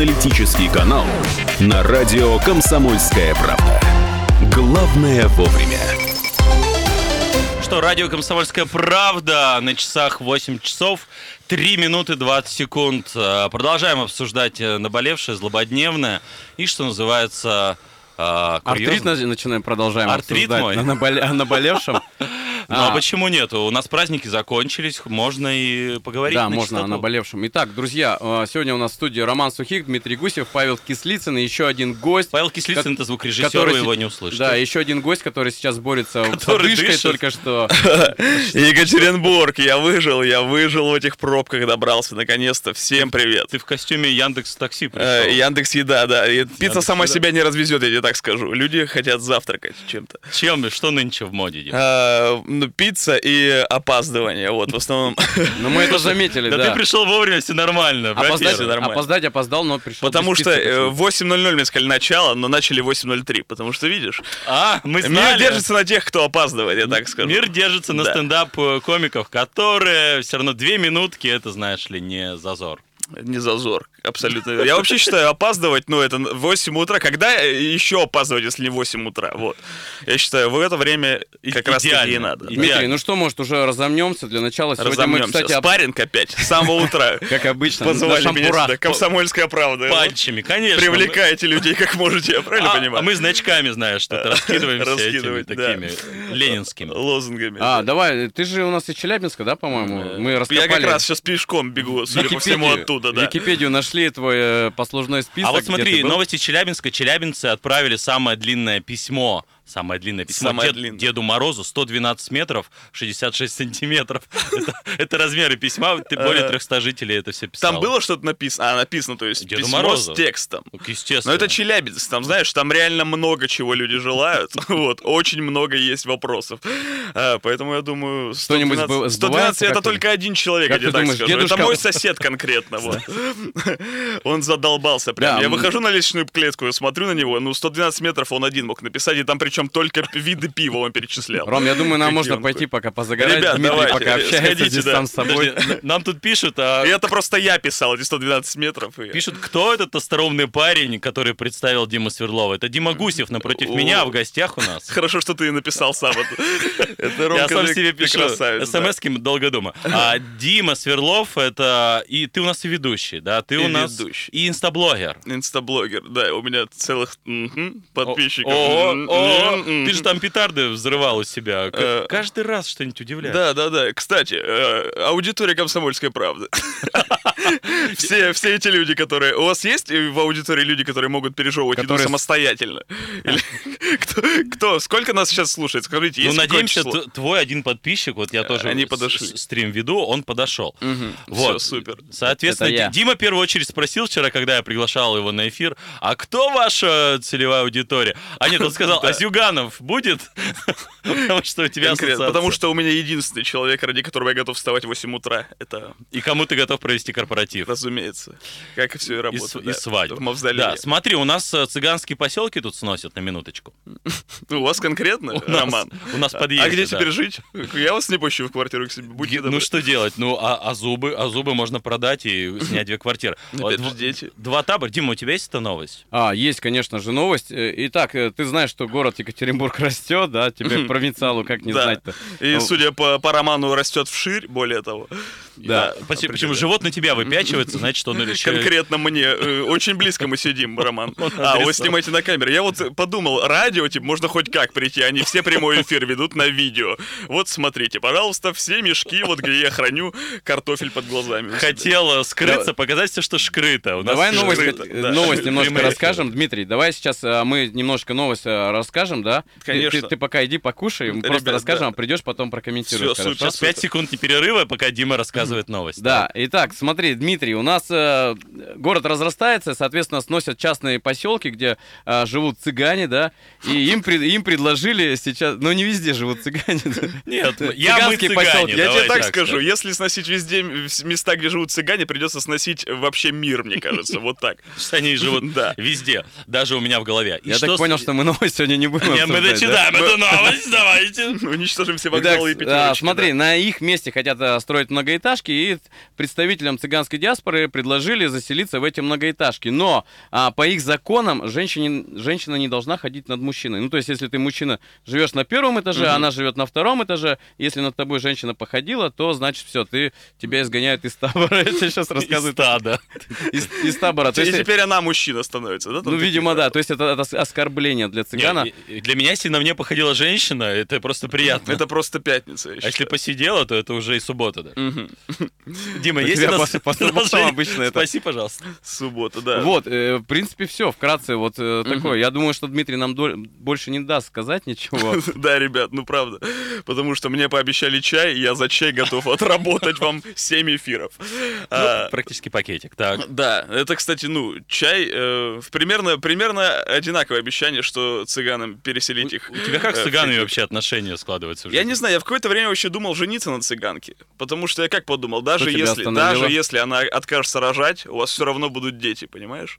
научно-аналитический канал на радио «Комсомольская правда». Главное вовремя. Что, радио «Комсомольская правда», на часах 8 часов 3 минуты 20 секунд. Продолжаем обсуждать наболевшее, злободневное и, что называется, артрит продолжаем артрит обсуждать о наболевшем. Ну а почему нет? У нас праздники закончились, можно и поговорить. Да, можно о наболевшем. Итак, друзья, сегодня у нас в студии Роман Сухих, Дмитрий Гусев, Павел Кислицын и еще один гость. Павел Кислицын — это звукорежиссер, вы его не услышите. Да, еще один гость, который сейчас борется с одышкой только что. Екатеринбург, я выжил в этих пробках, добрался наконец-то. Всем привет. Ты в костюме Яндекс.Такси пришел. Яндекс.Еда, да. Пицца сама себя не развезет, я тебе так скажу. Люди хотят завтракать чем-то. Чем? Что нынче в моде идет? Пицца и опаздывание, вот, в основном. Ну, мы это заметили, да. Да ты пришел вовремя, все нормально. Опоздал, но пришел. Потому что 8:00 мне сказали начало, но начали 8:03, потому что, видишь, мы знали. Мир держится на тех, кто опаздывает, я так скажу. Мир держится на стендап-комиков, которые все равно 2 минутки, это, знаешь ли, не зазор. Не зазор, абсолютно. Я вообще считаю, опаздывать, это 8 утра. Когда еще опаздывать, если не 8 утра? Вот. Я считаю, в это время как раз таки и надо. Дмитрий, ну что, может, уже разомнемся? Для начала сегодня мы, кстати... Спарринг опять, с самого утра. Как обычно, позвали меня сюда, «Комсомольская правда». Пальчами, конечно. Привлекаете людей, как можете, я правильно понимаю? А мы значками, знаешь, что-то раскидываемся этими такими ленинскими лозунгами. Давай, ты же у нас из Челябинска, да, по-моему? Мы раскопали... Я как раз сейчас пешком бегу, судя по всему, оттуда. В Википедию нашли твой послужной список. А вот смотри, новости Челябинска. Челябинцы отправили самое длинное письмо Деду Морозу. 112 метров, 66 сантиметров. Это размеры письма. Более 300 жителей это все писало. Там было что-то написано? Написано, то есть Деду письмо Морозу. с текстом. Естественно. Но это Челябинск, там, знаешь, там реально много чего люди желают. Вот, очень много есть вопросов. Поэтому я думаю, 112 это только один человек, я тебе так скажу. Это мой сосед конкретно. Он задолбался прям. Я выхожу на лестничную клетку, смотрю на него, 112 метров он один мог написать, и там причем только виды пива он перечислял. Ром, я думаю, нам можно пойти пока позагорать. Ребят, Дмитрий давайте, пока общается здесь сам с собой. Нам тут пишут... И это просто я писал, эти 112 метров. Пишут, кто этот остроумный парень, который представил Диму Сверлова. Это Дима Гусев напротив меня в гостях у нас. Хорошо, что ты написал сам. Я сам себе пишу смс-ки долго думаю. А Дима Сверлов, это... И ты у нас и ведущий, да? Ты у нас и инстаблогер. Инстаблогер, да. У меня целых подписчиков. Ты же там петарды взрывал у себя. Каждый раз что-нибудь удивляет. Да. Кстати, аудитория «Комсомольской правды». Все эти люди, которые... У вас есть в аудитории люди, которые могут пережевывать еду самостоятельно? Кто? Сколько нас сейчас слушает? Скажите, есть какое число? Надеемся, твой один подписчик, вот я тоже стрим веду, он подошел. Все, супер. Соответственно, Дима в первую очередь спросил вчера, когда я приглашал его на эфир, а кто ваша целевая аудитория? А нет, он сказал, а Зюганов будет? Потому что у тебя ассоциация. Потому что у меня единственный человек, ради которого я готов вставать в 8 утра. И кому ты готов провести корпоратив? Разумеется. Как и все и работает. И свадьбу. В мавзолее. Да, смотри, у нас цыганские поселки тут сносят на минуточку. У вас конкретно, Роман? У нас подъезд. А где теперь жить? Я вас не пущу в квартиру к себе. Ну что делать? А зубы можно продать и снять 2 квартиры. Дети. 2 табора. Дима, у тебя есть эта новость? Есть, конечно же, новость. Итак, ты знаешь, что город Екатеринбург растет, да? Тебе провинциалу как не знать-то. И, судя по роману, растет вширь, более того. Да. Почему живот на тебя выпячивается, значит, что он решил... Конкретно мне. Очень близко мы сидим, Роман. Вы снимаете на камеру. Я вот подумал, радио, можно хоть как прийти, они все прямой эфир ведут на видео. Вот смотрите, пожалуйста, все мешки, вот где я храню картофель под глазами. Хотел скрыться, показать все, что скрыто. Давай новость немножко расскажем. Дмитрий, давай сейчас мы немножко новость расскажем, да? Конечно. Ты пока иди покушай, мы просто расскажем, а придешь потом прокомментируешь. Сейчас 5 секунд перерыва, пока Дима рассказывает новость. Да, итак, смотри, Дмитрий, у нас город разрастается, соответственно, сносят частные поселки, где живут цыгане, да, и им предложили сейчас, но не везде живут цыгане. Нет, цыганские поселки. Я тебе так скажу, если сносить везде места, где живут цыгане, придется сносить вообще мир, мне кажется, вот так. Они живут везде, даже у меня в голове. Я так понял, что мы новость сегодня не будем обсуждать. Мы дочитаем эту новость, давайте. Уничтожим все вокзалы и пятерочки. Смотри, на их месте хотят строить многоэтажки, многоэтажки, и представителям цыганской диаспоры предложили заселиться в эти многоэтажки. Но по их законам женщина не должна ходить над мужчиной. Ну, то есть, если ты мужчина, живешь на первом этаже, она живет на втором этаже, если над тобой женщина походила, то, значит, все, тебя изгоняют из табора. Я тебе сейчас рассказываю. Из стада. Из табора. И теперь она мужчина становится, да? Ну, видимо, да. То есть, это оскорбление для цыгана. Для меня, если на мне походила женщина, это просто приятно. Это просто пятница. А если посидела, то это уже и суббота, да. Дима, есть у нас обычно? Спаси, пожалуйста. Суббота, да. Вот, в принципе, все. Вкратце вот такое. Я думаю, что Дмитрий нам больше не даст сказать ничего. Да, ребят, ну правда. Потому что мне пообещали чай, и я за чай готов отработать вам 7 эфиров. Практически пакетик, так. Да, это, кстати, чай, примерно одинаковое обещание, что цыганам переселить их. У тебя как с цыганами вообще отношения складываются? Я не знаю, я в какое-то время вообще думал жениться на цыганке. Потому что я как подумал, даже если она откажется рожать, у вас все равно будут дети, понимаешь?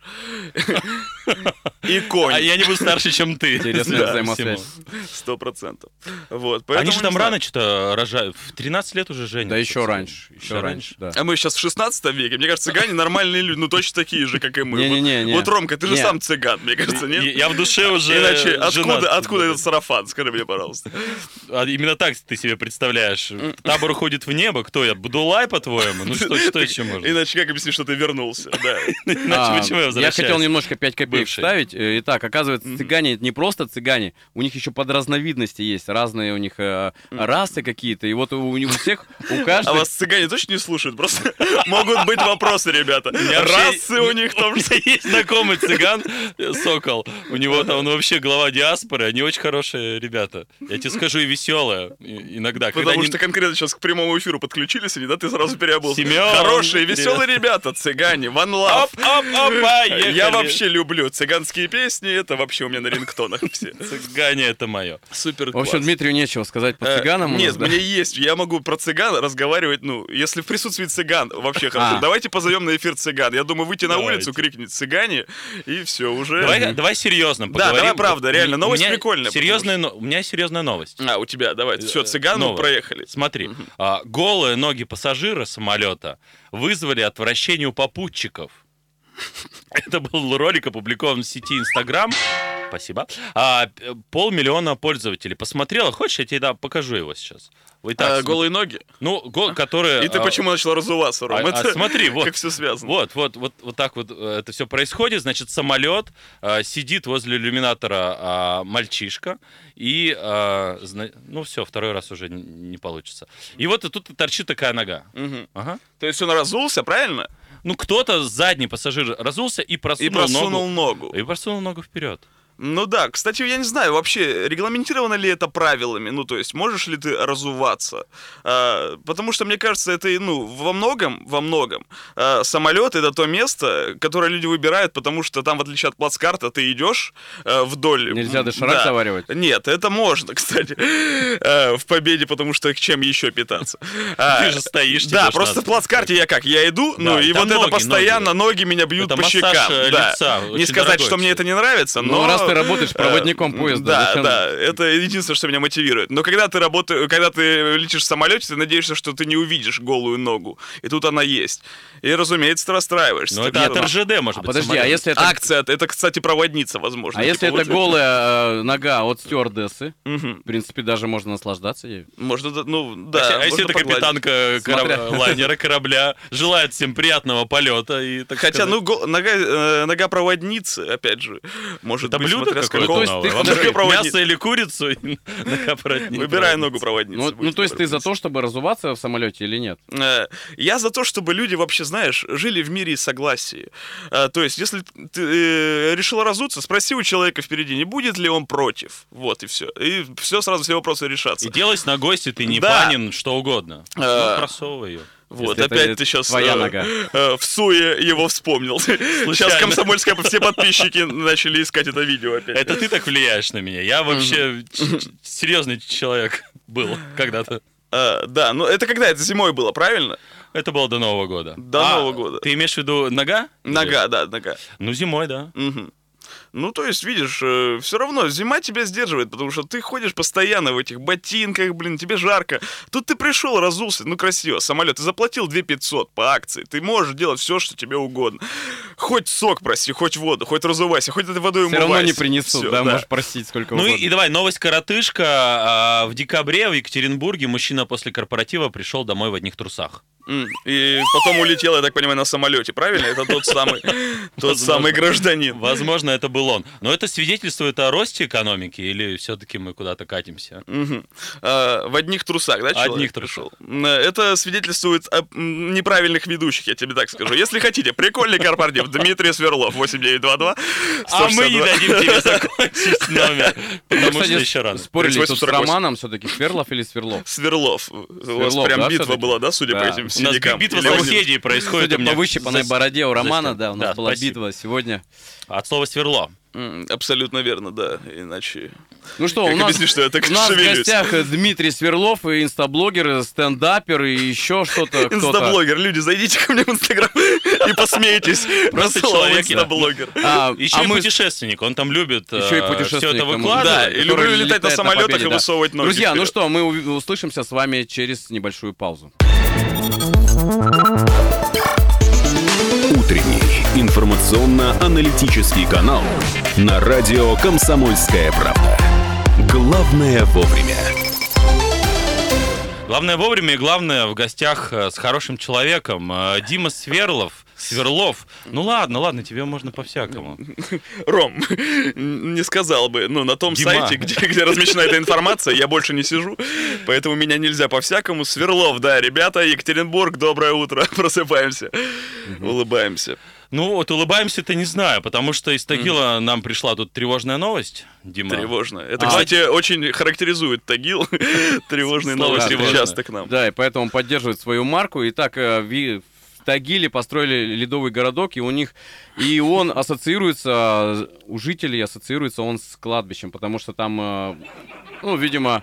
И конь. А я не буду старше, чем ты. Интересная взаимосвязь. 100%. Вот. Они же там рано что-то рожают. В 13 лет уже женятся. Да еще раньше. Еще раньше, да. А мы сейчас в 16 веке. Мне кажется, цыгане нормальные люди, ну точно такие же, как и мы. Не-не-не. Вот, Ромка, ты же сам цыган, мне кажется, нет? Я в душе уже иначе откуда этот сарафан? Скажи мне, пожалуйста. Именно так ты себе представляешь. Табор уходит в небо. Кто я? Будулай, по-твоему? Ну что еще можно? Иначе как объяснить, что ты вернулся? Иначе почему я возвращаюсь? Я хотел немножко 5 копеек вставить. Итак, оказывается, цыгане это не просто цыгане. У них еще подразновидности есть. Разные у них расы какие-то. И вот у всех, у каждого... А вас цыгане точно не слушают? Просто могут быть вопросы, ребята. Расы у них там... У меня есть знакомый цыган, Сокол. У него там, он вообще глава диаспоры. Они очень хорошие ребята. Я тебе скажу, и веселые иногда. Потому что конкретно сейчас к прямому эфиру подключились, и да, ты сразу переобулся. Семен, хорошие, веселые ребята, цыгане, one love. Я вообще люблю цыганские песни, это вообще у меня на рингтонах все. Цыгане — это мое. Супер класс. В общем, Дмитрию нечего сказать по цыганам. Нет, мне есть. Я могу про цыган разговаривать, если в присутствии цыган вообще хорошо. Давайте позовем на эфир цыган. Я думаю, выйти на улицу, крикнуть цыгане, и все, уже... Давай серьезно поговорим. Да, давай правда, реально, новость прикольная. У меня серьезная новость. У тебя, давай. Все, цыган, проехали. Смотри, голые ноги пассажира самолета вызвали отвращение у попутчиков. Это был ролик, опубликован в сети Instagram. Спасибо. 500 000 пользователей посмотрело. Хочешь, я тебе покажу его сейчас? Голые ноги? Которые... И ты почему начал разуваться, Ром? Смотри, вот. Как все связано. Вот так вот это все происходит. Значит, самолет, сидит возле иллюминатора мальчишка, и, все, второй раз уже не получится. И вот тут торчит такая нога. Ага. То есть он разулся, правильно? Кто-то, задний пассажир, разулся и просунул ногу. И просунул ногу вперед. Ну да, кстати, я не знаю, вообще регламентировано ли это правилами, то есть можешь ли ты разуваться, потому что, мне кажется, это, во многом, самолет — это то место, которое люди выбирают, потому что там, в отличие от плацкарта, ты идешь вдоль... Нельзя доширак заваривать? Нет, это можно, кстати, в Победе, потому что чем еще питаться? Ты же стоишь. Да, просто в плацкарте я иду, и вот это постоянно ноги меня бьют по щекам. Не сказать, что мне это не нравится, но... Ты работаешь проводником поезда. Да, это единственное, что меня мотивирует. Но когда ты летишь в самолете, ты надеешься, что ты не увидишь голую ногу. И тут она есть. И, разумеется, ты расстраиваешься. Но это от РЖД, может быть. Подожди, а если это... Акция, это, кстати, проводница, возможно. А если это голая нога от стюардессы, в принципе, даже можно наслаждаться ею. Можно, да. А если это капитанка лайнера, корабля, желает всем приятного полета. Хотя, нога проводницы, опять же, может быть... Мясо или курицу? Выбирай ногу проводницы. То есть ты за то, чтобы разуваться в самолете или нет? Я за то, чтобы люди вообще, знаешь, жили в мире и согласии. То есть, если ты решил разуться, спроси у человека впереди, не будет ли он против. Вот и все. И сразу все вопросы решатся. И делай с ногой, если ты не панин, что угодно. Просовывай ее. Вот, опять ты сейчас в суе его вспомнил. Сейчас Комсомольская, все подписчики начали искать это видео опять. Это ты так влияешь на меня. Я вообще серьезный человек был когда-то. Да, это когда? Это зимой было, правильно? Это было до Нового года. До Нового года. Ты имеешь в виду нога? Нога, да, нога. Зимой, да. Ну, то есть, видишь, все равно зима тебя сдерживает, потому что ты ходишь постоянно в этих ботинках, блин, тебе жарко. Тут ты пришел, разулся, ну, красиво, самолет, ты заплатил 2500 по акции, ты можешь делать все, что тебе угодно. Хоть сок проси, хоть воду, хоть разувайся, хоть этой водой умывайся. Все равно не принесут, всё, да, можешь просить сколько угодно. Ну и давай, новость коротышка. В декабре в Екатеринбурге мужчина после корпоратива пришел домой в одних трусах. И потом улетел, я так понимаю, на самолете, правильно? Это тот самый гражданин. Возможно, это был он. Но это свидетельствует о росте экономики или все-таки мы куда-то катимся? В одних трусах, да, человек? Одних трусах. Это свидетельствует о неправильных ведущих, я тебе так скажу. Если хотите, прикольный корпоратив, Дмитрий Сверлов, 8922. А мы не дадим тебе закончить номер, потому что еще рано. Спорили тут с Романом все-таки, Сверлов или Сверлов? Сверлов. У вас прям битва была, да, судя по этим у нас битва соседей происходит. Судя по выщипанной бороде у Романа, да, у нас была битва сегодня. От слова «сверло». Абсолютно верно, да, иначе... Ну что, у нас в гостях Дмитрий Сверлов, инстаблогер, стендапер и еще что-то. Инстаблогер, люди, зайдите ко мне в Инстаграм и посмейтесь. Просто человек инстаблогер. Еще и путешественник, он там любит все это выкладывать. Да, и люблю летать на самолетах и высовывать ноги. Друзья, ну что, мы услышимся с вами через небольшую паузу. Утренний информационно-аналитический канал на радио «Комсомольская правда». Главное вовремя. Главное вовремя и главное в гостях с хорошим человеком. Дима Сверлов. Ну ладно, тебе можно по-всякому. Ром, не сказал бы, на том сайте, где размещена эта информация, я больше не сижу, поэтому меня нельзя по-всякому. Сверлов, да, ребята, Екатеринбург, доброе утро, просыпаемся, улыбаемся. Ну, вот улыбаемся-то не знаю, потому что из Тагила нам пришла тут тревожная новость, Дима. Тревожная. Это, кстати, очень характеризует Тагил. Тревожные новости часто к нам. Да, и поэтому поддерживает свою марку. Итак, в Тагиле построили ледовый городок, и он ассоциируется, у жителей ассоциируется он с кладбищем, потому что там, видимо,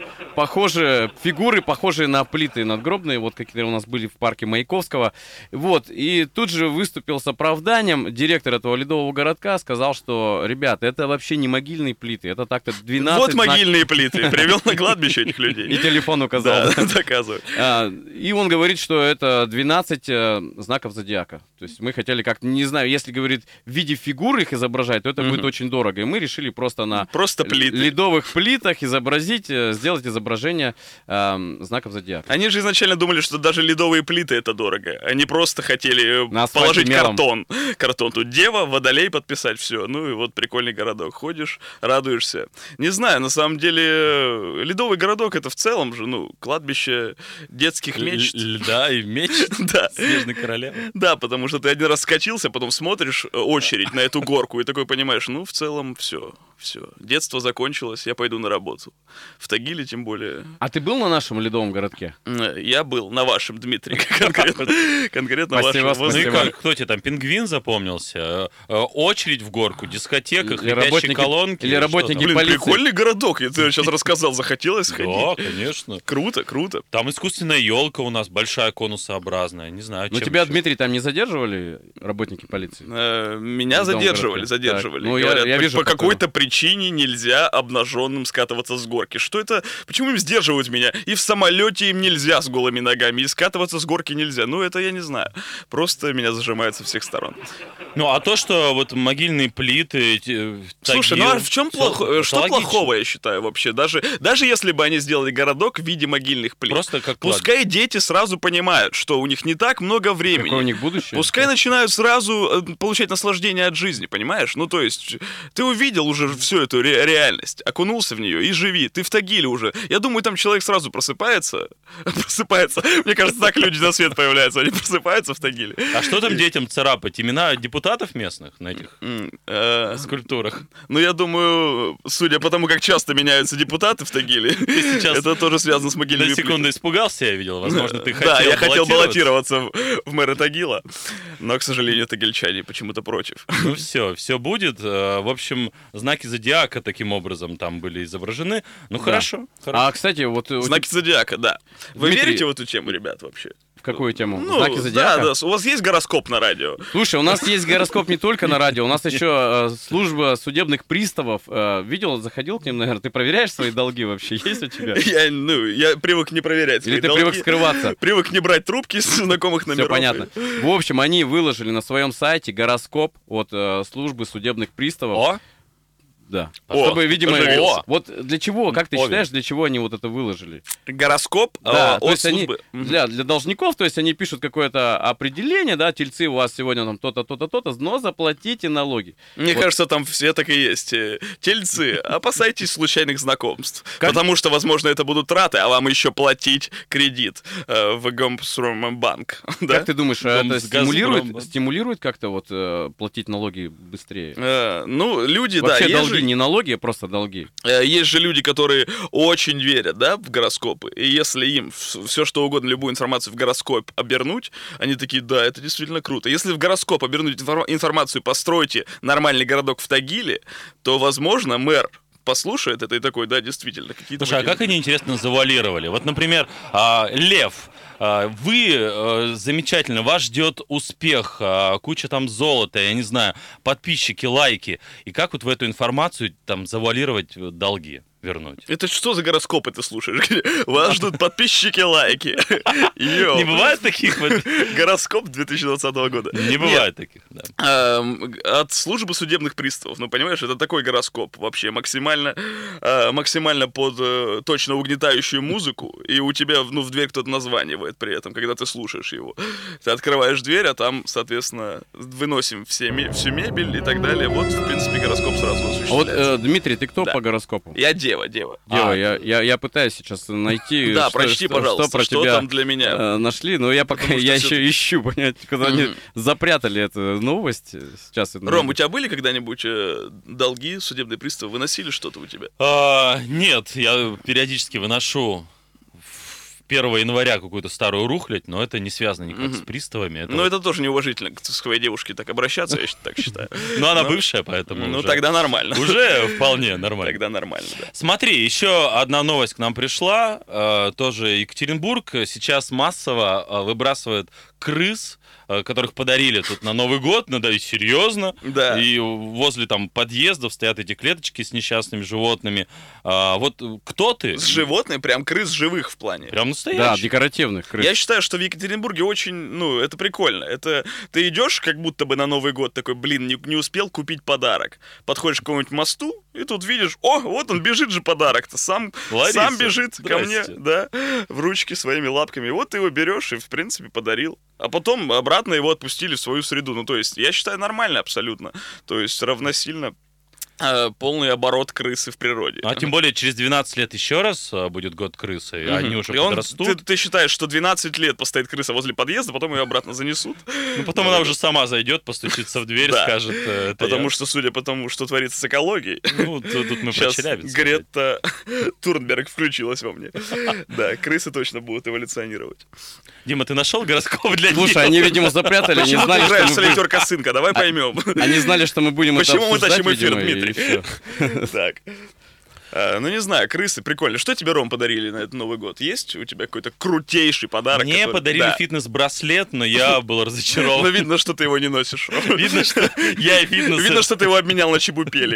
фигуры, похожие на плиты надгробные, вот какие у нас были в парке Маяковского. Вот, и тут же выступил с оправданием директор этого ледового городка, сказал, что, ребята, это вообще не могильные плиты, это так-то 12... Вот могильные плиты, привел на кладбище этих людей. И телефон указал. Да, доказывает. И он говорит, что это 12 знаков зодиака. То есть мы хотели как-то, не знаю, если, говорит, в виде фигур их изображать, то это будет очень дорого. И мы решили просто на ледовых плитах сделать изображение знаков зодиака. Они же изначально думали, что даже ледовые плиты это дорого. Они просто хотели положить картон. Тут дева, водолей подписать, все. Ну и вот прикольный городок. Ходишь, радуешься. Не знаю, на самом деле, ледовый городок это в целом же, кладбище детских мечт. Да, и мечт. Да. Снежной королевы. Да, потому что ты один раз скатился, потом смотришь очередь на эту горку и такой понимаешь, в целом все. Детство закончилось, я пойду на работу. В Тагиле тем более. А ты был на нашем ледовом городке? Я был на вашем, Дмитрий. Конкретно вашем. Ну и как, кто тебе там, пингвин запомнился? Очередь в горку, дискотека, хрипящие колонки? Или работники полиции? Прикольный городок, я тебе сейчас рассказал, захотелось сходить. Да, конечно. Круто. Там искусственная елка у нас, большая конусообразная, не знаю. Ну тебя, Дмитрий, там не задерживали работники полиции? Меня задерживали. Ну, я вижу, по какой-то причине нельзя обнаженным скатываться с горки. Что это? Почему им сдерживают меня? И в самолете им нельзя с голыми ногами, и скатываться с горки нельзя. Это я не знаю. Просто меня зажимают со всех сторон. А то, что вот могильные плиты... Слушай, а в чем что плохого, я считаю, вообще? Даже если бы они сделали городок в виде могильных плит. Просто как пускай дети сразу понимают, что у них не так много времени. Какое у них будущее? Пускай начинают сразу получать наслаждение от жизни, понимаешь? То есть, ты увидел уже всю эту реальность, окунулся в нее и живи. Ты в Тагиле уже. Я думаю, там человек сразу просыпается. Мне кажется, так люди на свет появляются. Они просыпаются в Тагиле. А что там детям царапать? Имена депутатов местных на этих скульптурах? Я думаю, судя по тому, как часто меняются депутаты в Тагиле, это тоже связано с могильными плитами. На секунду испугался, я видел. Возможно, ты хотел Да, я хотел баллотироваться в мэра Тагила, но, к сожалению, тагильчане почему-то против. Все будет. В общем, знаки зодиака таким образом там были изображены. Хорошо. А, кстати, знаки зодиака, да. Вы верите в эту тему, ребят, вообще? какую тему? Знаки зодиака? Да, у вас есть гороскоп на радио? Слушай, у нас есть гороскоп не только на радио, у нас еще служба судебных приставов. Видел, заходил к ним, наверное, ты проверяешь свои долги вообще? Есть у тебя? Я привык не проверять свои долги. Или ты привык скрываться? Привык не брать трубки с знакомых номеров. Все понятно. В общем, они выложили на своем сайте гороскоп от службы судебных приставов. Да. Чтобы, видимо, вот для чего, как ты считаешь, для чего они вот это выложили? Гороскоп от службы? Для должников, то есть они пишут какое-то определение, да, тельцы, у вас сегодня там то-то, то-то, то-то, но заплатите налоги. Мне кажется, там все так и есть. Тельцы, опасайтесь случайных знакомств. Потому что, возможно, это будут траты, а вам еще платить кредит в Газпромбанк. Как ты думаешь, это стимулирует как-то вот платить налоги быстрее? Люди, да, долги, не налоги, а просто долги. Есть же люди, которые очень верят, да, в гороскопы. И если им все что угодно, любую информацию в гороскоп обернуть, они такие, да, это действительно круто. Если в гороскоп обернуть информацию, постройте нормальный городок в Тагиле, то, возможно, мэр послушает это и такой, да, действительно, какие-то... Слушай, а как они, интересно, завуалировали? Вот, например, Лев, вы замечательно, вас ждет успех, куча там золота, я не знаю, подписчики, лайки. И как вот в эту информацию там завуалировать долги? Вернуть. Это что за гороскопы ты слушаешь? Вас ждут подписчики, лайки. Не бывает таких? Гороскоп 2020 года. Не бывает таких, да. От службы судебных приставов. Ну, понимаешь, это такой гороскоп вообще максимально под точно угнетающую музыку, и у тебя в дверь кто-то названивает при этом, когда ты слушаешь его. Ты открываешь дверь, а там, соответственно, выносим всю мебель и так далее. Вот, в принципе, гороскоп сразу осуществляется. А вот, Дмитрий, ты кто по гороскопу? Я дева. Я пытаюсь сейчас найти, да, прочти, пожалуйста, что про тебя там для меня нашли, но я пока еще ищу, понять, куда они запрятали эту новость. Сейчас Ром, у тебя были когда-нибудь долги, судебные приставы, выносили что-то у тебя? Нет, я периодически выношу 1 января какую-то старую рухлядь, но это не связано никак с приставами. Это тоже неуважительно к своей девушке так обращаться, я так считаю. Но она бывшая, поэтому Ну, тогда нормально. Уже вполне нормально. Тогда нормально, да. Смотри, еще одна новость к нам пришла. Тоже Екатеринбург сейчас массово выбрасывает крыс, которых подарили тут на Новый год, надо серьезно. Да. И возле там подъездов стоят эти клеточки с несчастными животными. Вот кто ты? С животными? Прям крыс живых в плане? Прям настоящих? Да, декоративных крыс. Я считаю, что в Екатеринбурге очень, это прикольно. Это ты идешь как будто бы на Новый год, такой, не успел купить подарок. Подходишь к какому-нибудь мосту, и тут видишь, вот он бежит же подарок-то, сам бежит ко мне, да, в ручки своими лапками. Вот ты его берешь и, в принципе, подарил. А потом обратно его отпустили в свою среду. Ну, то есть, я считаю, нормально абсолютно. То есть, равносильно полный оборот крысы в природе. А тем более через 12 лет еще раз будет год крысы, и они уже подрастут. Ты считаешь, что 12 лет постоит крыса возле подъезда, потом ее обратно занесут? Ну, потом она уже сама зайдет, постучится в дверь, скажет... Потому что, судя по тому, что творится с экологией... Ну, тут мы про Челябинск. Грета Турнберг включилась во мне. Да, крысы точно будут эволюционировать. Дима, ты нашел гороскоп для них? Слушай, они, видимо, запрятали, не знали, что мы... Солитер Косынка, давай поймем. Они знали, что мы будем это обсуждать, Почему мы тащим эфир, Дмитрий? Так. Не знаю, крысы, прикольно. Что тебе, Ром, подарили на этот Новый год? Есть у тебя какой-то крутейший подарок? Мне подарили фитнес-браслет, но я был разочарован. Но видно, что ты его не носишь. Видно, что я фитнес... Видно, что ты его обменял на чебупели.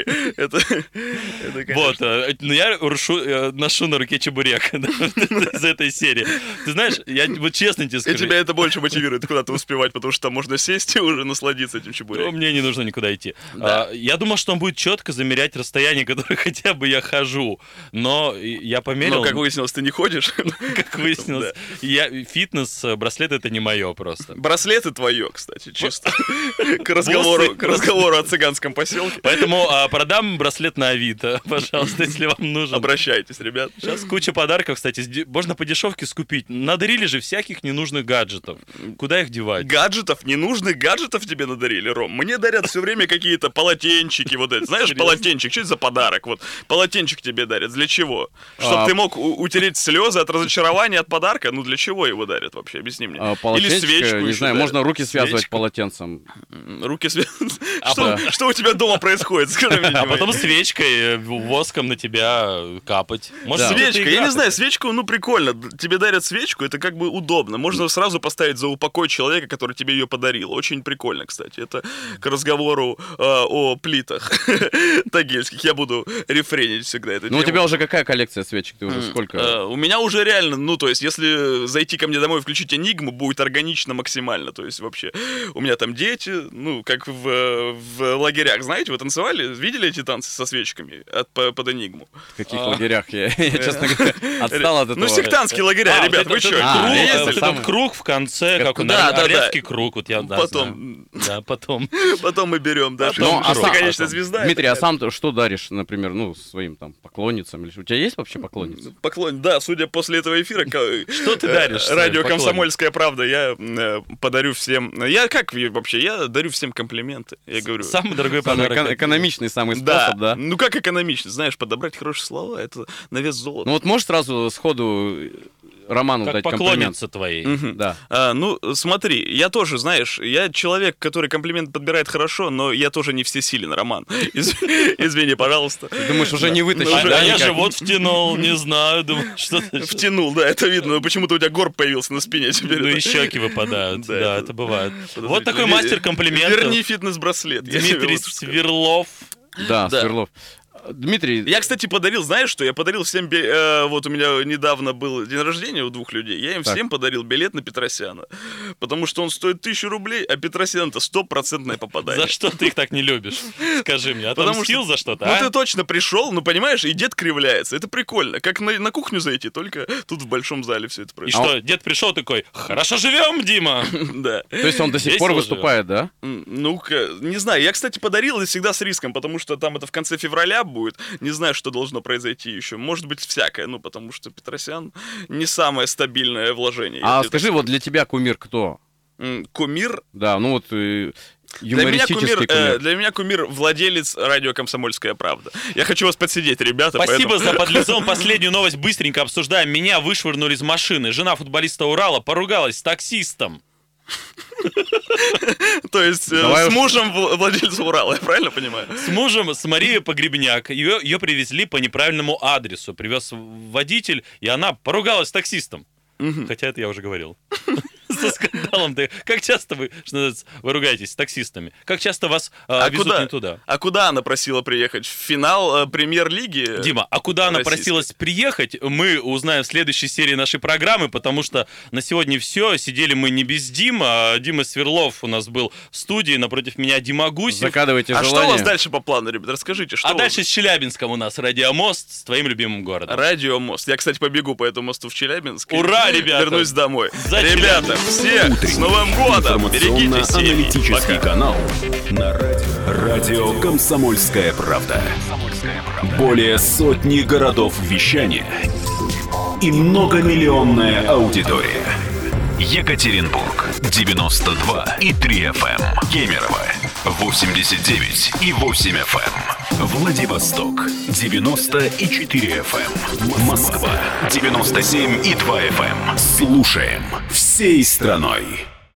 Вот, но я ношу на руке чебурек из этой серии. Ты знаешь, я вот честно тебе скажу... И тебя это больше мотивирует куда-то успевать, потому что там можно сесть и уже насладиться этим чебуреком. Мне не нужно никуда идти. Я думал, что он будет четко замерять расстояние, которое хотя бы я хожу. Но я померил... Но, как выяснилось, ты не ходишь. Как выяснилось, фитнес, браслет — это не мое просто. Браслеты твое, кстати, чисто. К разговору о цыганском поселке. Поэтому продам браслет на Авито, пожалуйста, если вам нужен. Обращайтесь, ребят. Сейчас куча подарков, кстати, можно по дешевке скупить. Надарили же всяких ненужных гаджетов. Куда их девать? Гаджетов? Ненужных гаджетов тебе надарили, Ром? Мне дарят все время какие-то полотенчики, вот эти. Знаешь, полотенчик, что это за подарок? Вот полотенчик платочек тебе дарят. Для чего? Чтобы ты мог утереть слезы от разочарования от подарка? Ну, для чего его дарят вообще? Объясни мне. Или свечку. Не знаю, можно руки связывать полотенцем. Руки связывать? Что у тебя дома происходит? Скажи мне. А потом свечкой, воском на тебя капать. Свечка, я не знаю, свечку, ну, прикольно. Тебе дарят свечку, это как бы удобно. Можно сразу поставить за упокой человека, который тебе ее подарил. Очень прикольно, кстати. Это к разговору о плитах тагильских. Я буду рефренить всегда эту тему. Ну, у тебя уже какая коллекция свечек? Ты уже сколько? У меня уже реально, ну, то есть, если зайти ко мне домой и включить Энигму, будет органично максимально. То есть, вообще, у меня там дети, ну, как в лагерях, знаете, вы танцевали? Видели эти танцы со свечками под Энигму? В каких лагерях? Я, честно говоря, отстал от этого. Ну, сектантские лагеря, ребят, вы что? Этот круг в конце, как Оревский круг. Потом мы берем, да. Ты, конечно, звезда. Дмитрий, а сам что даришь, например, ну, своим там поклонницам? У тебя есть вообще поклонницы? Да, судя после этого эфира, что ты даришь? Радио «Комсомольская правда», я подарю всем... Я как вообще? Я дарю всем комплименты. Я говорю... Самый дорогой подарок. Экономичный самый способ, да? Ну как экономичный? Знаешь, подобрать хорошие слова, это на вес золота. Ну вот можешь сразу сходу Роману как дать поклонница твоей. Да. Ну, смотри, я тоже, знаешь, я человек, который комплимент подбирает хорошо, но я тоже не всесилен, Роман. Извини, пожалуйста. Ты думаешь, уже не вытащишь? А я живот втянул, не знаю, думаю, что... Втянул, да, это видно, но почему-то у тебя горб появился на спине теперь. Ну и щеки выпадают, да, это бывает. Вот такой мастер комплиментов. Верни фитнес-браслет. Дмитрий Сверлов. Да, Сверлов. Дмитрий... Я, кстати, подарил, знаешь что? Я подарил всем... Вот у меня недавно был день рождения у 2 людей. Я им всем подарил билет на Петросяна. Потому что он стоит 1000 рублей, а Петросян-то 100% попадание. За что ты их так не любишь? Скажи мне. Отомстил за что-то, Ну, ты точно пришел, ну, понимаешь, и дед кривляется. Это прикольно. Как на кухню зайти, только тут в большом зале все это происходит. И что, дед пришел такой: хорошо живем, Дима! Да. То есть он до сих пор выступает, да? Ну, не знаю. Я, кстати, подарил и всегда с риском, потому что там это в конце февраля будет. Не знаю, что должно произойти еще. Может быть, всякое. Ну, потому что Петросян не самое стабильное вложение. А скажи, вот для тебя кумир кто? Кумир? Да, ну вот... Юмористический кумир. Для меня кумир владелец радио «Комсомольская правда». Я хочу вас подсидеть, ребята. Спасибо за подлизон. Последнюю новость быстренько обсуждаем. Меня вышвырнули из машины. Жена футболиста Урала поругалась с таксистом. То есть с мужем владельца Урала, я правильно понимаю? С мужем, с Марией Погребняк. Ее привезли по неправильному адресу. Привез водитель, и она поругалась с таксистом. Хотя это я уже говорил. Со скандалом. Как часто вы ругаетесь с таксистами? Как часто вас везут не туда? А куда она просила приехать? В финал премьер-лиги? Дима, а куда она просилась приехать, мы узнаем в следующей серии нашей программы, потому что на сегодня все. Сидели мы не без Димы, а Дима Сверлов у нас был в студии, напротив меня Дима Гусев. Загадывайте желание. А что у вас дальше по плану, ребят? Расскажите, что дальше с Челябинском у нас Радиомост с твоим любимым городом. Радиомост. Я, кстати, побегу по этому мосту в Челябинск. Ура, ребята! Вернусь домой. Ребята, всех с Новым годом! Берегите семьи. Информационно-аналитический канал на радио «Комсомольская правда». Более сотни городов вещания и многомиллионная аудитория. Екатеринбург 92,3 FM. Кемерово 89,8 FM. Владивосток 90,4 FM. Москва 97,2 FM. Слушаем всей страной.